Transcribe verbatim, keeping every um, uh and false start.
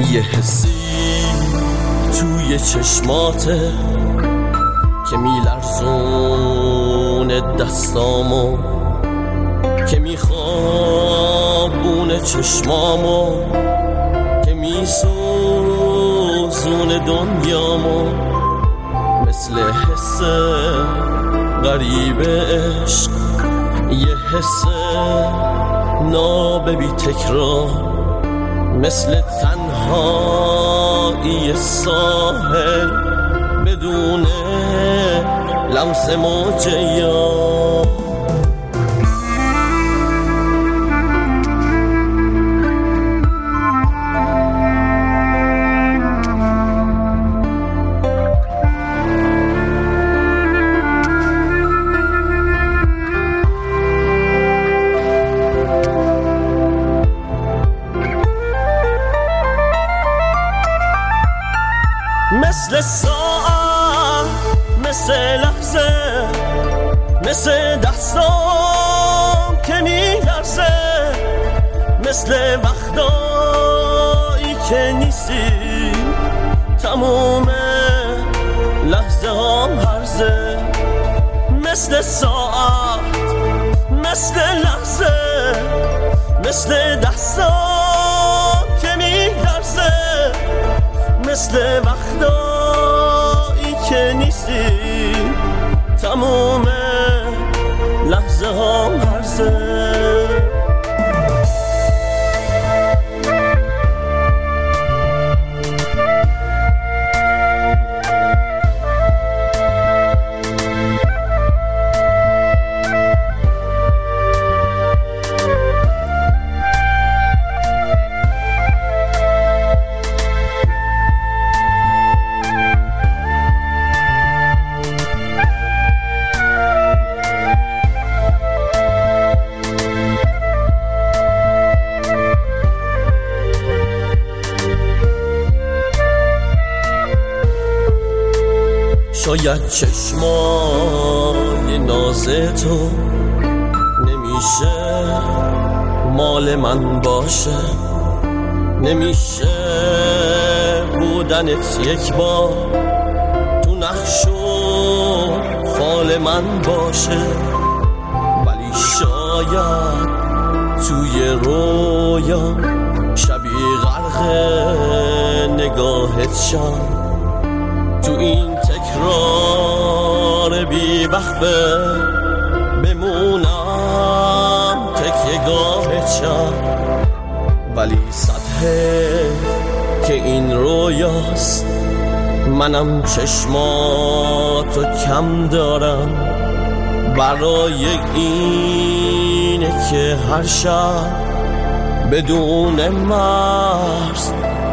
یه حسی توی چشماته که میلرزونه دستامو، که میخوابونه چشمامو، که میسوزونه دنیامو. مثل حس غریب عشق، یه حس ناب بی تکرار، مثل تنهایی ساحل بدون لمس موج یار. مثل ساعت، مثل لحظه، مثل دستام که میلرزه، مثل وقتایی که نیستی، تموم لحظه هم هرزه. مثل ساعت، مثل لحظه، مثل دستام که میلرزه، مثل وقتایی که نیستی، تموم لحظه هم هرزه. شاید چشمای ناز تو نمیشه مال من باشه، نمیشه بودنت یک بار تو نقش و فال من باشه. ولی شاید توی رویا شبیه غرق نگاهت شم، تو این تکرار بی وقفه بمونم تکیه گاهت شم. ولی سطحه که این رویاست، منم چشماتو کم دارم، برای اینه که هر شب بدون مرز